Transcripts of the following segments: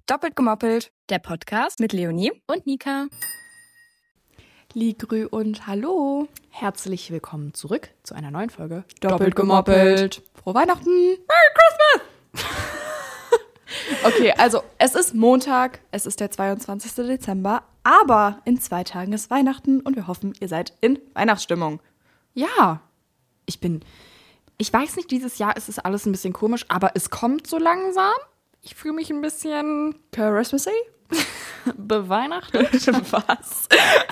Doppelt gemoppelt. Der Podcast Mit Leonie und Nika. Ligrü und hallo. Herzlich willkommen zurück zu einer neuen Folge Doppelt gemoppelt. Frohe Weihnachten. Merry Christmas! Okay, also es ist Montag, es ist der 22. Dezember, aber in 2 Tagen ist Weihnachten und wir hoffen, ihr seid in Weihnachtsstimmung. Ja, ich weiß nicht, dieses Jahr ist es alles ein bisschen komisch, aber es kommt so langsam. Ich fühle mich ein bisschen Christmassy? beweihnachtet. Was?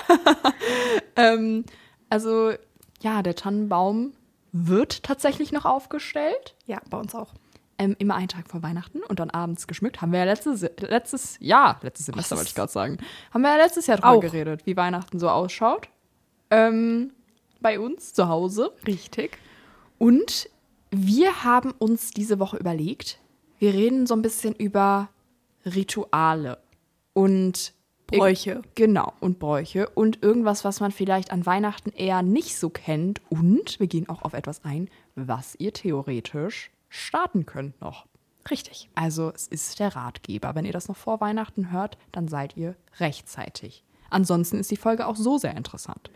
Also, ja, der Tannenbaum wird tatsächlich noch aufgestellt. Ja, bei uns auch. Immer einen Tag vor Weihnachten und dann abends geschmückt. Haben wir ja letztes Semester wollte ich gerade sagen. Haben wir ja letztes Jahr drüber geredet, wie Weihnachten so ausschaut. Bei uns zu Hause. Richtig. Und wir haben uns diese Woche überlegt, wir reden so ein bisschen über Rituale und Bräuche. Genau, und Bräuche und irgendwas, was man vielleicht an Weihnachten eher nicht so kennt. Und wir gehen auch auf etwas ein, was ihr theoretisch starten könnt noch. Richtig. Also es ist der Ratgeber. Wenn ihr das noch vor Weihnachten hört, dann seid ihr rechtzeitig. Ansonsten ist die Folge auch so sehr interessant.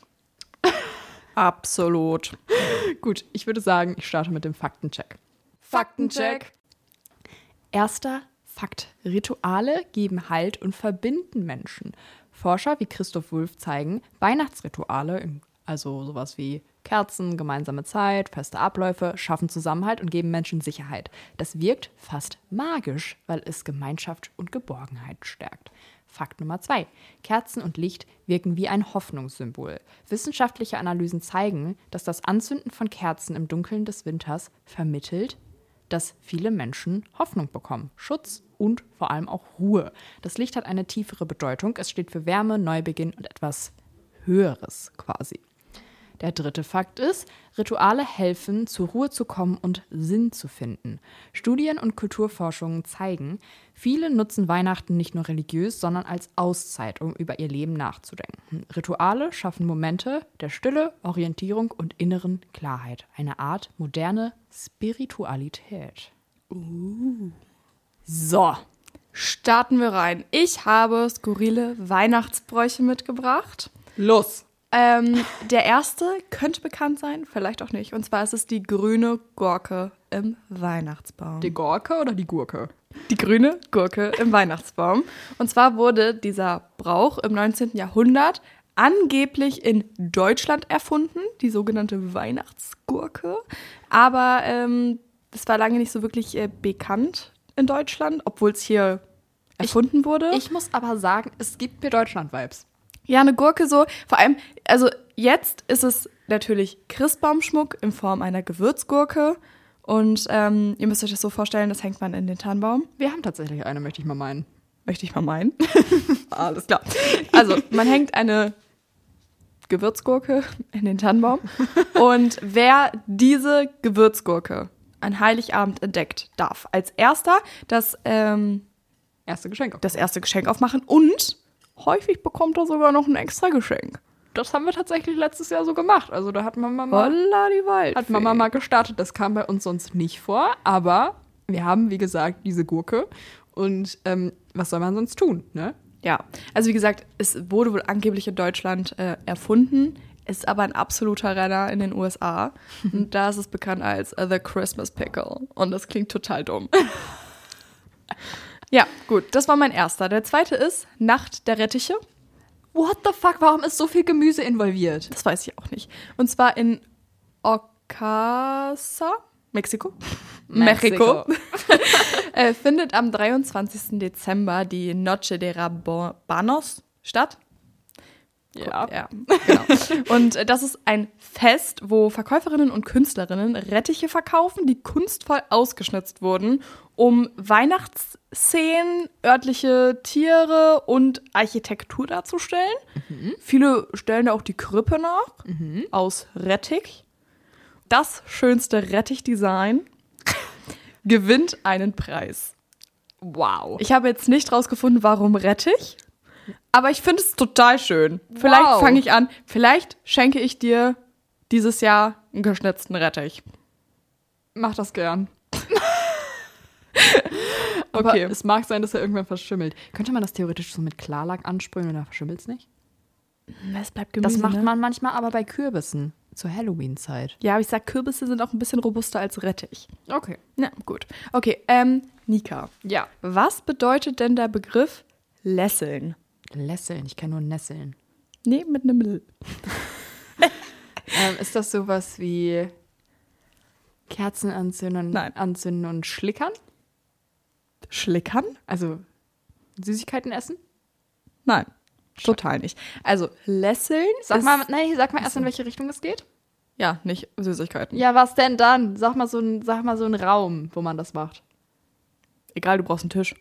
Absolut. Gut, ich würde sagen, ich starte mit dem Faktencheck. Faktencheck. Erster Fakt. Rituale geben Halt und verbinden Menschen. Forscher wie Christoph Wulff zeigen, Weihnachtsrituale, also sowas wie Kerzen, gemeinsame Zeit, feste Abläufe, schaffen Zusammenhalt und geben Menschen Sicherheit. Das wirkt fast magisch, weil es Gemeinschaft und Geborgenheit stärkt. Fakt Nummer 2. Kerzen und Licht wirken wie ein Hoffnungssymbol. Wissenschaftliche Analysen zeigen, dass das Anzünden von Kerzen im Dunkeln des Winters vermittelt, dass viele Menschen Hoffnung bekommen, Schutz und vor allem auch Ruhe. Das Licht hat eine tiefere Bedeutung. Es steht für Wärme, Neubeginn und etwas Höheres quasi. Der dritte Fakt ist, Rituale helfen, zur Ruhe zu kommen und Sinn zu finden. Studien und Kulturforschungen zeigen, viele nutzen Weihnachten nicht nur religiös, sondern als Auszeit, um über ihr Leben nachzudenken. Rituale schaffen Momente der Stille, Orientierung und inneren Klarheit. Eine Art moderne Spiritualität. So, starten wir rein. Ich habe skurrile Weihnachtsbräuche mitgebracht. Los! Der erste könnte bekannt sein, vielleicht auch nicht. Und zwar ist es die grüne Gurke im Weihnachtsbaum. Die Gurke oder die Gurke? Die grüne Gurke im Weihnachtsbaum. Und zwar wurde dieser Brauch im 19. Jahrhundert angeblich in Deutschland erfunden, die sogenannte Weihnachtsgurke. Aber es war lange nicht so wirklich bekannt in Deutschland, obwohl es hier erfunden wurde. Ich muss aber sagen, es gibt mir Deutschland-Vibes. Ja, eine Gurke so, vor allem, also jetzt ist es natürlich Christbaumschmuck in Form einer Gewürzgurke und ihr müsst euch das so vorstellen, das hängt man in den Tannenbaum. Wir haben tatsächlich eine, möchte ich mal meinen. Möchte ich mal meinen. Alles klar. Also, man hängt eine Gewürzgurke in den Tannenbaum und wer diese Gewürzgurke an Heiligabend entdeckt, darf als erster das Erste Geschenk. das erste Geschenk aufmachen und häufig bekommt er sogar noch ein extra Geschenk. Das haben wir tatsächlich letztes Jahr so gemacht. Also da hat Mama Holla die Waldfee. mal gestartet. Das kam bei uns sonst nicht vor. Aber wir haben, wie gesagt, diese Gurke. Und was soll man sonst tun, ne? Ja, also wie gesagt, es wurde wohl angeblich in Deutschland erfunden, ist aber ein absoluter Renner in den USA. Und da ist es bekannt als The Christmas Pickle. Und das klingt total dumm. Ja, gut, das war mein erster. Der zweite ist Nacht der Rettiche. What the fuck? Warum ist so viel Gemüse involviert? Das weiß ich auch nicht. Und zwar in Ocasa, Mexiko. Findet am 23. Dezember die Noche de Rabanos statt. Ja. Genau. Und das ist ein Fest, wo Verkäuferinnen und Künstlerinnen Rettiche verkaufen, die kunstvoll ausgeschnitzt wurden, um Weihnachtsszenen, örtliche Tiere und Architektur darzustellen. Mhm. Viele stellen da auch die Krippe nach, aus Rettich. Das schönste Rettich-Design gewinnt einen Preis. Wow. Ich habe jetzt nicht rausgefunden, warum Rettich. Aber ich finde es total schön. Vielleicht fange ich an. Vielleicht schenke ich dir dieses Jahr einen geschnitzten Rettich. Mach das gern. Aber Okay. es mag sein, dass er irgendwann verschimmelt. Könnte man das theoretisch so mit Klarlack ansprühen und dann verschimmelt es nicht? Es bleibt Gemüse, Das macht ne? man manchmal aber bei Kürbissen zur Halloween-Zeit. Ja, aber ich sag, Kürbisse sind auch ein bisschen robuster als Rettich. Okay. Na, gut. Okay, Nika. Ja. Was bedeutet denn der Begriff lässeln? Lässeln, ich kann nur nesseln. Nee, mit einem L. Ist das sowas wie Kerzen anzünden, Nein. anzünden und schlickern? Schlickern? Also Süßigkeiten essen? Nein, total nicht. Also, lässeln Sag ist... mal erst, in welche Richtung es geht. Ja, nicht Süßigkeiten. Ja, was denn dann? Sag mal so einen Raum, wo man das macht. Egal, du brauchst einen Tisch.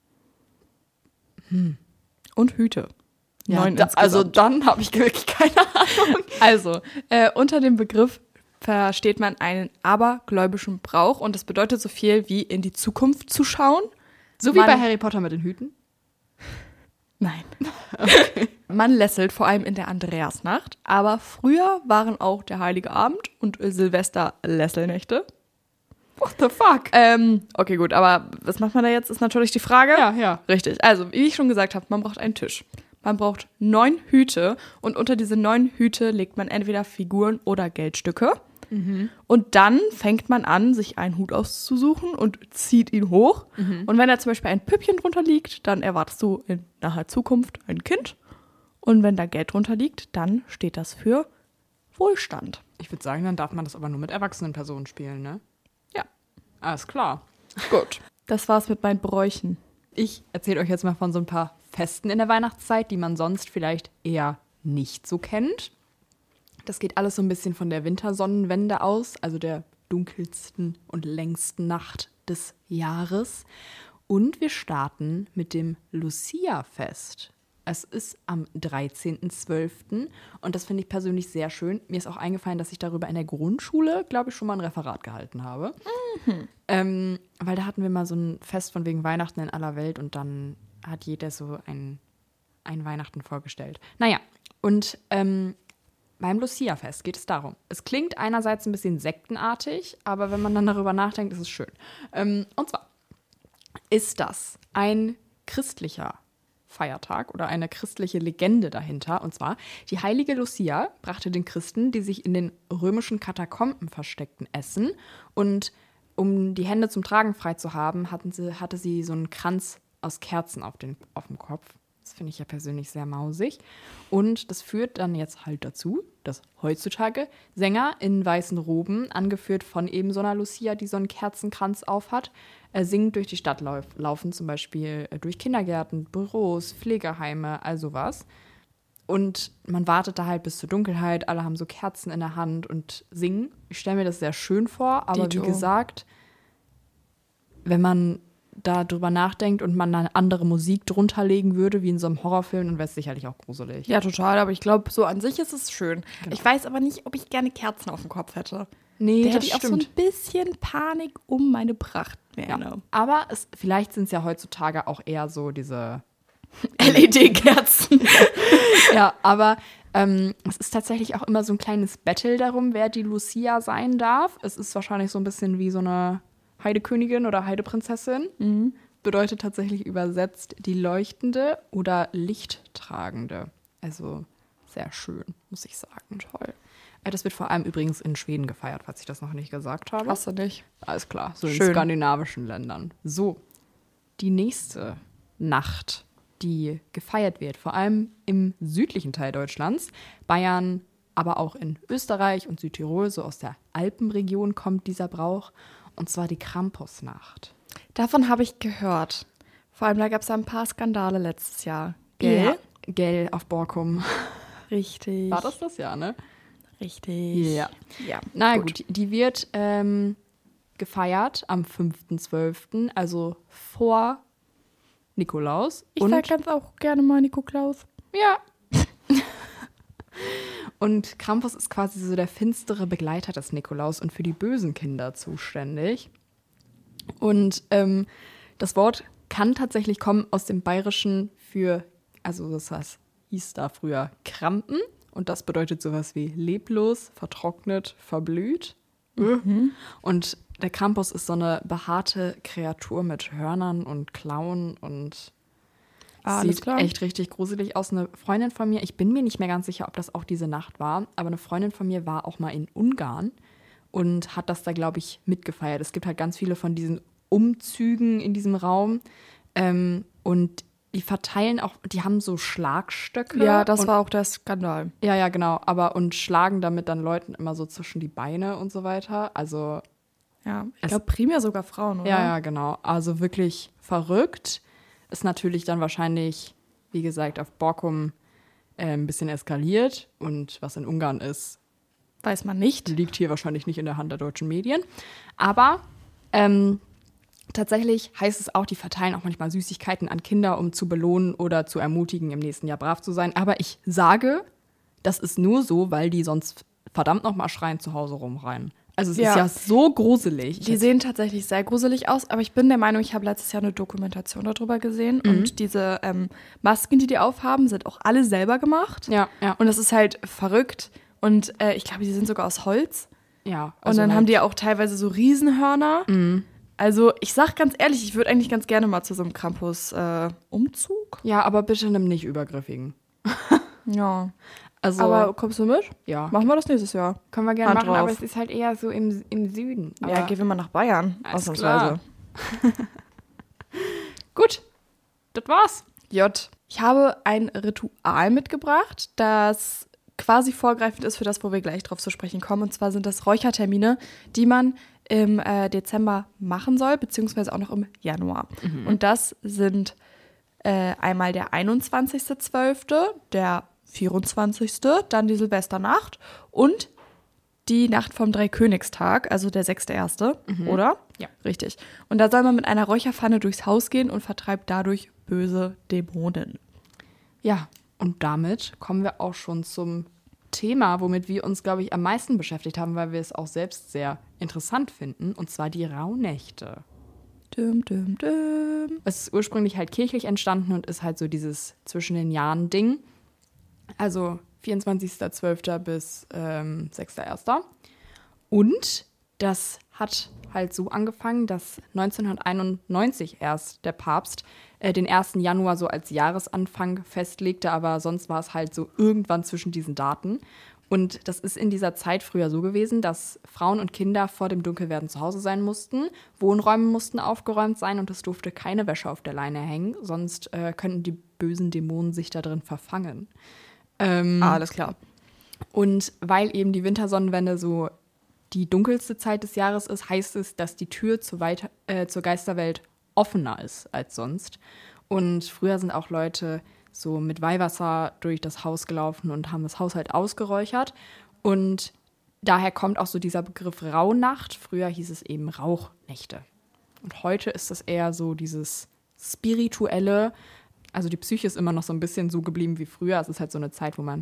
Und Hüte. Ja, 9 also insgesamt. dann habe ich wirklich keine Ahnung. Also, unter dem Begriff versteht man einen abergläubischen Brauch und das bedeutet so viel wie in die Zukunft zu schauen. So wie bei Harry Potter mit den Hüten? Nein. Man lässelt vor allem in der Andreasnacht, aber früher waren auch der Heilige Abend und Silvester Lässelnächte. What the fuck? Okay, gut, aber was macht man da jetzt, ist natürlich die Frage. Ja. Richtig, also wie ich schon gesagt habe, man braucht einen Tisch. Man braucht 9 Hüte und unter diese 9 Hüte legt man entweder Figuren oder Geldstücke. Und dann fängt man an, sich einen Hut auszusuchen und zieht ihn hoch. Und wenn da zum Beispiel ein Püppchen drunter liegt, dann erwartest du in naher Zukunft ein Kind. Und wenn da Geld drunter liegt, dann steht das für Wohlstand. Ich würde sagen, dann darf man das aber nur mit erwachsenen Personen spielen, ne? Ja, Alles klar. gut. Das war's mit meinen Bräuchen. Ich erzähle euch jetzt mal von so ein paar Festen in der Weihnachtszeit, die man sonst vielleicht eher nicht so kennt. Das geht alles so ein bisschen von der Wintersonnenwende aus, also der dunkelsten und längsten Nacht des Jahres. Und wir starten mit dem Lucia-Fest. Es ist am 13.12. und das finde ich persönlich sehr schön. Mir ist auch eingefallen, dass ich darüber in der Grundschule, glaube ich, schon mal ein Referat gehalten habe. Weil da hatten wir mal so ein Fest von wegen Weihnachten in aller Welt und dann hat jeder so ein Weihnachten vorgestellt. Naja, und beim Lucia-Fest geht es darum. Es klingt einerseits ein bisschen sektenartig, aber wenn man dann darüber nachdenkt, ist es schön. Und zwar ist das ein christlicher Feiertag oder eine christliche Legende dahinter. Und zwar, die heilige Lucia brachte den Christen, die sich in den römischen Katakomben versteckten, Essen. Und um die Hände zum Tragen frei zu haben, hatte sie so einen Kranz aus Kerzen auf dem Kopf. Das finde ich ja persönlich sehr mausig. Und das führt dann jetzt halt dazu, dass heutzutage Sänger in weißen Roben, angeführt von eben so einer Lucia, die so einen Kerzenkranz aufhat, singend durch die Stadt laufen, zum Beispiel durch Kindergärten, Büros, Pflegeheime, all sowas. Und man wartet da halt bis zur Dunkelheit, alle haben so Kerzen in der Hand und singen. Ich stelle mir das sehr schön vor, aber Dito. wie gesagt, wenn man da drüber nachdenkt und man eine andere Musik drunter legen würde, wie in so einem Horrorfilm, dann wäre es sicherlich auch gruselig. Ja, total, aber ich glaube, so an sich ist es schön. Genau. Ich weiß aber nicht, ob ich gerne Kerzen auf dem Kopf hätte. Nee, Da das hätte ich auch so stimmt. ein bisschen Panik um meine Prachtmähne. Ja. Aber vielleicht sind es ja heutzutage auch eher so diese LED-Kerzen. Ja, aber es ist tatsächlich auch immer so ein kleines Battle darum, wer die Lucia sein darf. Es ist wahrscheinlich so ein bisschen wie so eine Heidekönigin oder Heideprinzessin. Bedeutet tatsächlich übersetzt die Leuchtende oder Lichttragende. Also sehr schön, muss ich sagen. Toll. Das wird vor allem übrigens in Schweden gefeiert, falls ich das noch nicht gesagt habe. Hast du nicht? Alles klar, so in Schön. skandinavischen Ländern. So, die nächste Nacht, die gefeiert wird, vor allem im südlichen Teil Deutschlands, Bayern, aber auch in Österreich und Südtirol, so aus der Alpenregion kommt dieser Brauch, und zwar die Krampusnacht. Davon habe ich gehört. Vor allem, da gab es ja ein paar Skandale letztes Jahr. Gell? Ja, gell, auf Borkum. Richtig. War das Jahr, ne? Richtig. Ja. Ja. Na gut, die wird gefeiert am 5.12., also vor Nikolaus. Ich sag ganz auch gerne mal Nikolaus. Ja. Und Krampus ist quasi so der finstere Begleiter des Nikolaus und für die bösen Kinder zuständig. Und das Wort kann tatsächlich kommen aus dem Bayerischen für, also das heißt, hieß da früher Krampen. Und das bedeutet sowas wie leblos, vertrocknet, verblüht. Und der Krampus ist so eine behaarte Kreatur mit Hörnern und Klauen und Alles sieht klar. echt richtig gruselig aus. Eine Freundin von mir, ich bin mir nicht mehr ganz sicher, ob das auch diese Nacht war, aber eine Freundin von mir war auch mal in Ungarn und hat das da, glaube ich, mitgefeiert. Es gibt halt ganz viele von diesen Umzügen in diesem Raum und die verteilen auch, die haben so Schlagstöcke. Ja, das und, war auch der Skandal. ja, genau, und schlagen damit dann Leuten immer so zwischen die Beine und so weiter. Also Ja, ich glaube primär sogar Frauen, oder? ja, genau. Also wirklich verrückt. Ist natürlich dann wahrscheinlich, wie gesagt, auf Borkum ein bisschen eskaliert. Und was in Ungarn ist, Weiß man nicht. liegt hier wahrscheinlich nicht in der Hand der deutschen Medien. Aber tatsächlich heißt es auch, die verteilen auch manchmal Süßigkeiten an Kinder, um zu belohnen oder zu ermutigen, im nächsten Jahr brav zu sein. Aber ich sage, das ist nur so, weil die sonst verdammt nochmal schreien zu Hause rumrennen. Also es ist ja so gruselig. Die sehen tatsächlich sehr gruselig aus, aber ich bin der Meinung, ich habe letztes Jahr eine Dokumentation darüber gesehen und diese Masken, die aufhaben, sind auch alle selber gemacht. Ja. Und das ist halt verrückt und ich glaube, die sind sogar aus Holz. Ja. Und dann haben die ja auch teilweise so Riesenhörner. Mhm. Also ich sag ganz ehrlich, ich würde eigentlich ganz gerne mal zu so einem Krampus-Umzug. Ja, aber bitte nimm nicht übergriffigen. Ja. Also, Aber kommst du mit? ja, Machen wir das nächstes Jahr. können wir gerne Hand machen, aber drauf. es ist halt eher so im Süden. Aber Ja, gehen wir mal nach Bayern. Alles Ausnahmsweise. gut, das war's. J. Ich habe ein Ritual mitgebracht, das quasi vorgreifend ist für das, wo wir gleich drauf zu sprechen kommen. Und zwar sind das Räuchertermine, die man im Dezember machen soll, beziehungsweise auch noch im Januar. Und das sind einmal der 21.12., der 24., dann die Silvesternacht und die Nacht vom Dreikönigstag, also der 6.1., oder? Ja. Richtig. Und da soll man mit einer Räucherpfanne durchs Haus gehen und vertreibt dadurch böse Dämonen. Ja, und damit kommen wir auch schon zum Thema, womit wir uns, glaube ich, am meisten beschäftigt haben, weil wir es auch selbst sehr interessant finden, und zwar die Rauhnächte. Düm, düm, düm. Es ist ursprünglich halt kirchlich entstanden und ist halt so dieses zwischen den Jahren Ding. Also 24.12. bis 6.1. Und das hat halt so angefangen, dass 1991 erst der Papst den 1. Januar so als Jahresanfang festlegte, aber sonst war es halt so irgendwann zwischen diesen Daten. Und das ist in dieser Zeit früher so gewesen, dass Frauen und Kinder vor dem Dunkelwerden zu Hause sein mussten, Wohnräume mussten aufgeräumt sein und es durfte keine Wäsche auf der Leine hängen, sonst könnten die bösen Dämonen sich da drin verfangen. Alles klar. Und weil eben die Wintersonnenwende so die dunkelste Zeit des Jahres ist, heißt es, dass die Tür zur Geisterwelt offener ist als sonst. Und früher sind auch Leute so mit Weihwasser durch das Haus gelaufen und haben das Haus halt ausgeräuchert. Und daher kommt auch so dieser Begriff Rauhnacht. Früher hieß es eben Rauchnächte. Und heute ist es eher so dieses Spirituelle. Also die Psyche ist immer noch so ein bisschen so geblieben wie früher. Es ist halt so eine Zeit, wo man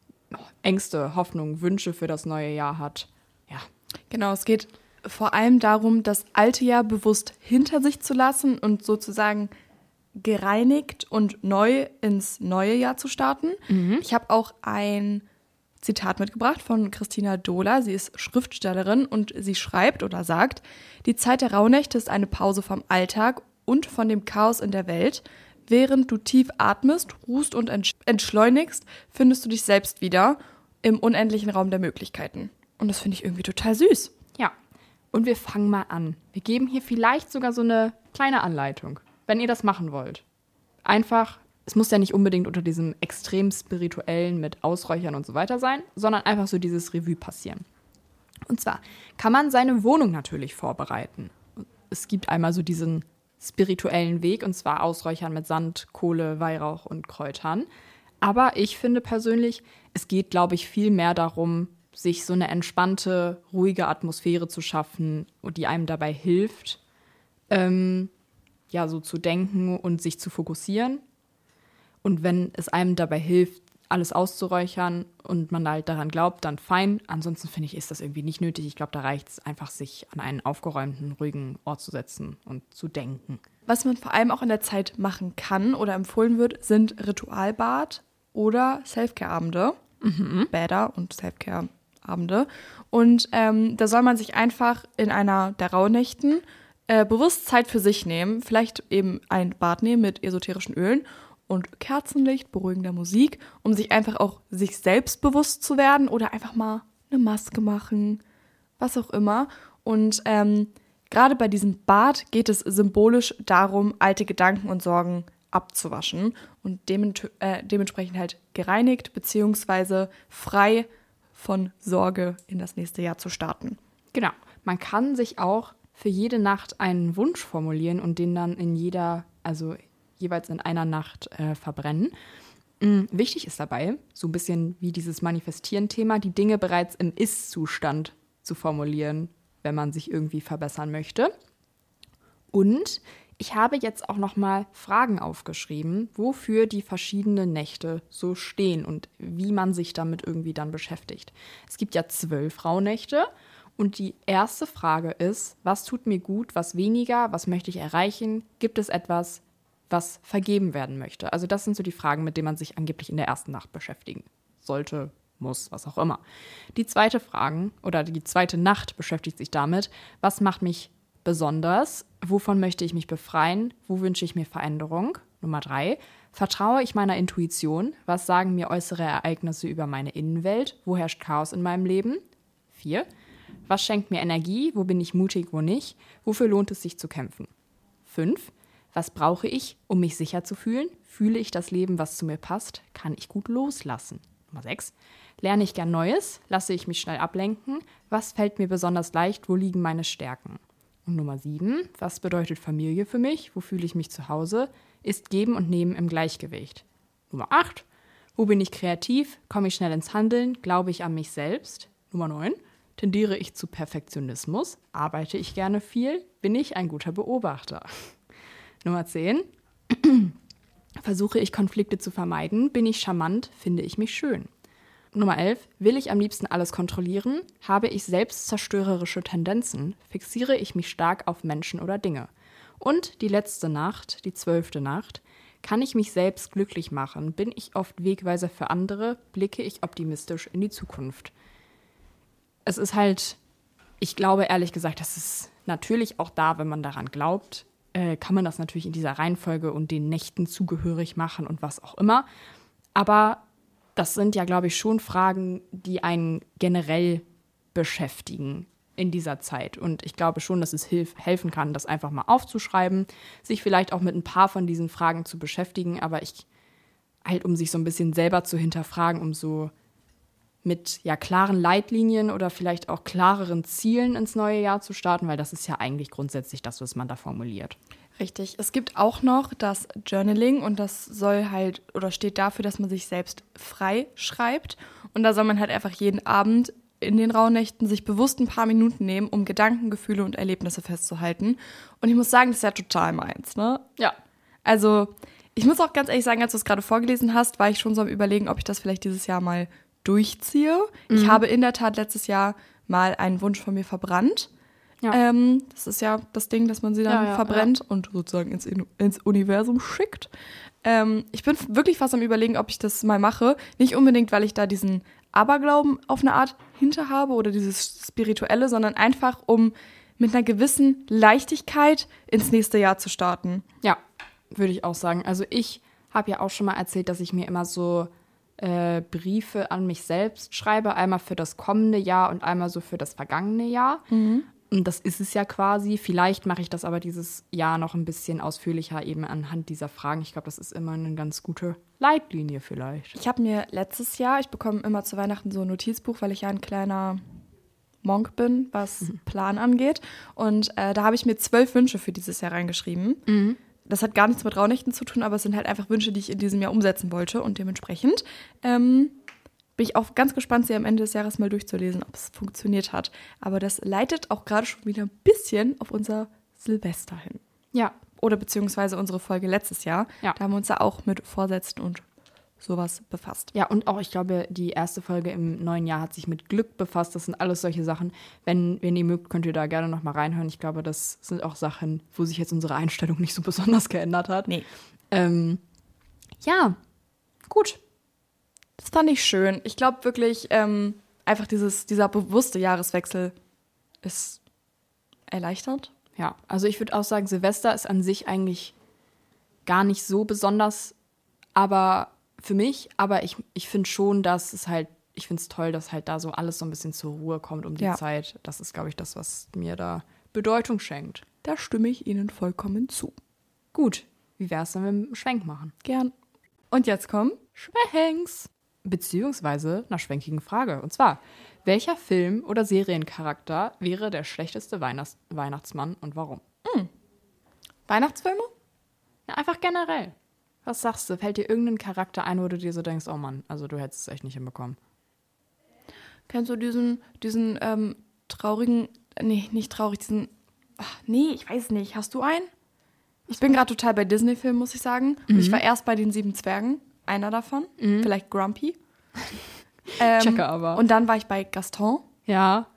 Ängste, Hoffnungen, Wünsche für das neue Jahr hat. Ja. Genau, es geht vor allem darum, das alte Jahr bewusst hinter sich zu lassen und sozusagen gereinigt und neu ins neue Jahr zu starten. Ich habe auch ein Zitat mitgebracht von Christina Dohler. Sie ist Schriftstellerin und sie schreibt oder sagt: Die Zeit der Rauhnächte ist eine Pause vom Alltag und von dem Chaos in der Welt. Während du tief atmest, ruhst und entschleunigst, findest du dich selbst wieder im unendlichen Raum der Möglichkeiten. Und das finde ich irgendwie total süß. Ja. Und wir fangen mal an. Wir geben hier vielleicht sogar so eine kleine Anleitung, wenn ihr das machen wollt. Einfach, es muss ja nicht unbedingt unter diesem extrem spirituellen mit Ausräuchern und so weiter sein, sondern einfach so dieses Revue passieren. Und zwar kann man seine Wohnung natürlich vorbereiten. Es gibt einmal so diesen spirituellen Weg, und zwar Ausräuchern mit Sand, Kohle, Weihrauch und Kräutern. Aber ich finde persönlich, es geht, glaube ich, viel mehr darum, sich so eine entspannte, ruhige Atmosphäre zu schaffen, die einem dabei hilft, so zu denken und sich zu fokussieren. Und wenn es einem dabei hilft, alles auszuräuchern und man halt daran glaubt, dann fein. Ansonsten finde ich, ist das irgendwie nicht nötig. Ich glaube, da reicht es einfach, sich an einen aufgeräumten, ruhigen Ort zu setzen und zu denken. Was man vor allem auch in der Zeit machen kann oder empfohlen wird, sind Ritualbad oder Selfcare-Abende. Bäder und Selfcare-Abende Abende. Und da soll man sich einfach in einer der Rauhnächten bewusst Zeit für sich nehmen, vielleicht eben ein Bad nehmen mit esoterischen Ölen und Kerzenlicht, beruhigender Musik, um sich einfach auch sich selbst bewusst zu werden oder einfach mal eine Maske machen, was auch immer. Und gerade bei diesem Bad geht es symbolisch darum, alte Gedanken und Sorgen abzuwaschen und dementsprechend halt gereinigt bzw. frei von Sorge in das nächste Jahr zu starten. Genau. Man kann sich auch für jede Nacht einen Wunsch formulieren und den dann jeweils in einer Nacht verbrennen. Wichtig ist dabei, so ein bisschen wie dieses Manifestieren-Thema, die Dinge bereits im Ist-Zustand zu formulieren, wenn man sich irgendwie verbessern möchte. Und ich habe jetzt auch noch mal Fragen aufgeschrieben, wofür die verschiedenen Nächte so stehen und wie man sich damit irgendwie dann beschäftigt. Es gibt ja 12 Rauhnächte und die erste Frage ist, was tut mir gut, was weniger, was möchte ich erreichen? Gibt es etwas, was vergeben werden möchte? Also das sind so die Fragen, mit denen man sich angeblich in der ersten Nacht beschäftigen sollte, muss, was auch immer. Die zweite Nacht beschäftigt sich damit, was macht mich besonders, wovon möchte ich mich befreien, wo wünsche ich mir Veränderung. Nummer 3, vertraue ich meiner Intuition, was sagen mir äußere Ereignisse über meine Innenwelt, wo herrscht Chaos in meinem Leben. 4, was schenkt mir Energie, wo bin ich mutig, wo nicht, wofür lohnt es sich zu kämpfen. 5, was brauche ich, um mich sicher zu fühlen, fühle ich das Leben, was zu mir passt, kann ich gut loslassen. Nummer 6, lerne ich gern Neues, lasse ich mich schnell ablenken, was fällt mir besonders leicht, wo liegen meine Stärken. Und Nummer 7, was bedeutet Familie für mich? Wo fühle ich mich zu Hause? Ist Geben und Nehmen im Gleichgewicht? Nummer 8, wo bin ich kreativ? Komme ich schnell ins Handeln? Glaube ich an mich selbst? Nummer 9, tendiere ich zu Perfektionismus? Arbeite ich gerne viel? Bin ich ein guter Beobachter? Nummer 10, versuche ich Konflikte zu vermeiden? Bin ich charmant? Finde ich mich schön? Nummer 11, will ich am liebsten alles kontrollieren? Habe ich selbstzerstörerische Tendenzen? Fixiere ich mich stark auf Menschen oder Dinge? Und die letzte Nacht, die 12. Nacht, kann ich mich selbst glücklich machen? Bin ich oft Wegweiser für andere? Blicke ich optimistisch in die Zukunft? Es ist halt, ich glaube ehrlich gesagt, das ist natürlich auch da, wenn man daran glaubt, kann man das natürlich in dieser Reihenfolge und den Nächten zugehörig machen und was auch immer. Aber das sind ja, glaube ich, schon Fragen, die einen generell beschäftigen in dieser Zeit. Und ich glaube schon, dass es helfen kann, das einfach mal aufzuschreiben, sich vielleicht auch mit ein paar von diesen Fragen zu beschäftigen, aber um sich so ein bisschen selber zu hinterfragen, um so mit klaren Leitlinien oder vielleicht auch klareren Zielen ins neue Jahr zu starten, weil das ist ja eigentlich grundsätzlich das, was man da formuliert. Richtig. Es gibt auch noch das Journaling und das soll halt oder steht dafür, dass man sich selbst frei schreibt. Und da soll man halt einfach jeden Abend in den Rauhnächten sich bewusst ein paar Minuten nehmen, um Gedanken, Gefühle und Erlebnisse festzuhalten. Und ich muss sagen, das ist ja total meins, ne? Ja. Also, ich muss auch ganz ehrlich sagen, als du es gerade vorgelesen hast, war ich schon so am Überlegen, ob ich das vielleicht dieses Jahr mal durchziehe. Mhm. Ich habe in der Tat letztes Jahr mal einen Wunsch von mir verbrannt. Ja. Das ist ja das Ding, dass man sie dann verbrennt und sozusagen ins Universum schickt. Ich bin wirklich fast am Überlegen, ob ich das mal mache. Nicht unbedingt, weil ich da diesen Aberglauben auf eine Art hinter habe oder dieses Spirituelle, sondern einfach, um mit einer gewissen Leichtigkeit ins nächste Jahr zu starten. Ja, würde ich auch sagen. Also ich habe ja auch schon mal erzählt, dass ich mir immer so Briefe an mich selbst schreibe. Einmal für das kommende Jahr und einmal so für das vergangene Jahr. Mhm. Und das ist es ja quasi. Vielleicht mache ich das aber dieses Jahr noch ein bisschen ausführlicher eben anhand dieser Fragen. Ich glaube, das ist immer eine ganz gute Leitlinie vielleicht. Ich habe mir letztes Jahr, ich bekomme immer zu Weihnachten so ein Notizbuch, weil ich ja ein kleiner Monk bin, was Plan angeht. Und da habe ich mir 12 Wünsche für dieses Jahr reingeschrieben. Mhm. Das hat gar nichts mit Rauhnächten zu tun, aber es sind halt einfach Wünsche, die ich in diesem Jahr umsetzen wollte. Und dementsprechend bin ich auch ganz gespannt, sie am Ende des Jahres mal durchzulesen, ob es funktioniert hat. Aber das leitet auch gerade schon wieder ein bisschen auf unser Silvester hin. Ja. Oder beziehungsweise unsere Folge letztes Jahr. Ja. Da haben wir uns ja auch mit Vorsätzen und sowas befasst. Ja, und auch, ich glaube, die erste Folge im neuen Jahr hat sich mit Glück befasst. Das sind alles solche Sachen. Wenn ihr mögt, könnt ihr da gerne noch mal reinhören. Ich glaube, das sind auch Sachen, wo sich jetzt unsere Einstellung nicht so besonders geändert hat. Nee. Ja, gut. Das fand ich schön. Ich glaube wirklich, einfach dieser bewusste Jahreswechsel ist erleichternd. Ja, also ich würde auch sagen, Silvester ist an sich eigentlich gar nicht so besonders, aber für mich, aber ich finde schon, dass es halt, ich finde es toll, dass halt da so alles so ein bisschen zur Ruhe kommt um die Zeit. Das ist, glaube ich, das, was mir da Bedeutung schenkt. Da stimme ich Ihnen vollkommen zu. Gut, wie wär's, wenn wir einen Schwenk machen? Gern. Und jetzt kommen Schwenks. Beziehungsweise einer schwenkigen Frage. Und zwar, welcher Film- oder Seriencharakter wäre der schlechteste Weihnachtsmann und warum? Weihnachtsfilme? Ja, einfach generell. Was sagst du? Fällt dir irgendein Charakter ein, wo du dir so denkst, oh Mann, also du hättest es echt nicht hinbekommen? Kennst du diesen traurigen, nee, nicht traurig, ich weiß nicht. Hast du einen? Ich bin gerade total bei Disney-Filmen, muss ich sagen. Und ich war erst bei den 7 Zwergen, einer davon, vielleicht Grumpy. Checke aber. Und dann war ich bei Gaston. Ja.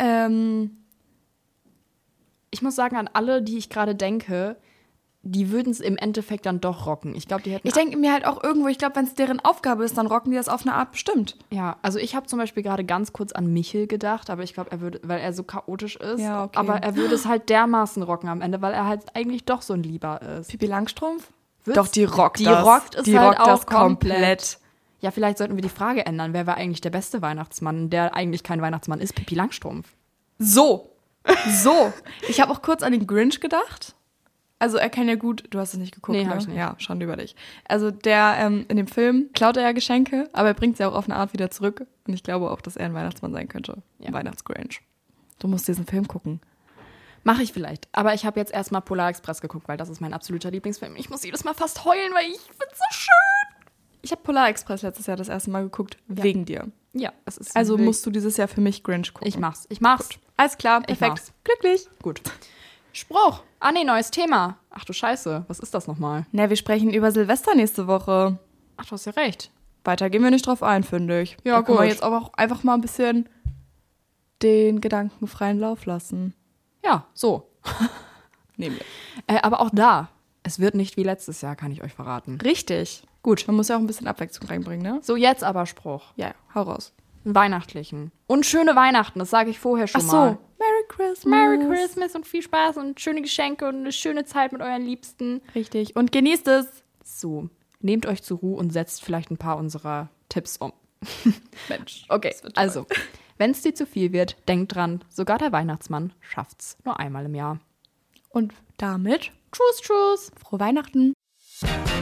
Ich muss sagen, an alle, die ich gerade denke, die würden es im Endeffekt dann doch rocken. Ich glaube, die hätten. Ich denke mir halt auch irgendwo, ich glaube, wenn es deren Aufgabe ist, dann rocken die das auf eine Art bestimmt. Ja, also ich habe zum Beispiel gerade ganz kurz an Michel gedacht, aber ich glaube, er würde, weil er so chaotisch ist, Ja, okay. aber er würde es halt dermaßen rocken am Ende, weil er halt eigentlich doch so ein Lieber ist. Pippi Langstrumpf? Wird's- Doch, die rockt die das. rockt es die halt rockt das auch komplett. komplett. Ja, vielleicht sollten wir die Frage ändern. Wer war eigentlich der beste Weihnachtsmann, der eigentlich kein Weihnachtsmann ist? Pippi Langstrumpf. So. Ich habe auch kurz an den Grinch gedacht. Also er kann ja gut, du hast es nicht geguckt, Nee, ne? hab ich nicht. Ja, Schande über dich. Also der in dem Film klaut er ja Geschenke, aber er bringt sie auch auf eine Art wieder zurück. Und ich glaube auch, dass er ein Weihnachtsmann sein könnte. Ja. Ein Weihnachtsgrinch. Du musst diesen Film gucken. Mache ich vielleicht. Aber ich habe jetzt erstmal Polar Express geguckt, weil das ist mein absoluter Lieblingsfilm. Ich muss jedes Mal fast heulen, weil ich find's so schön. Ich habe Polar Express letztes Jahr das erste Mal geguckt, wegen dir. Ja, es ist Also wild. musst du dieses Jahr für mich Grinch gucken. Ich mach's. Gut. Alles klar, Ich perfekt. mach's. Glücklich. Gut. Spruch. Ah, nee, neues Thema. Ach du Scheiße, was ist das nochmal? Na, wir sprechen über Silvester nächste Woche. Ach, du hast ja recht. Weiter gehen wir nicht drauf ein, finde ich. Ja, da können wir gut. jetzt aber auch einfach mal ein bisschen den Gedanken freien Lauf lassen. Ja, so. Nämlich. Aber auch da, es wird nicht wie letztes Jahr, kann ich euch verraten. Richtig. Gut. Man muss ja auch ein bisschen Abwechslung reinbringen, ne? So, jetzt aber Spruch. Ja, hau raus. Einen weihnachtlichen. Und schöne Weihnachten, das sage ich vorher schon mal. Merry Christmas. Merry Christmas und viel Spaß und schöne Geschenke und eine schöne Zeit mit euren Liebsten. Richtig. Und genießt es. So, nehmt euch zur Ruhe und setzt vielleicht ein paar unserer Tipps um. Mensch. Okay, das wird toll. also, wenn es dir zu viel wird, denkt dran, sogar der Weihnachtsmann schafft's nur einmal im Jahr. Und damit Tschüss. frohe Weihnachten.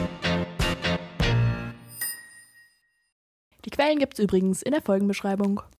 Die Quellen gibt's übrigens in der Folgenbeschreibung.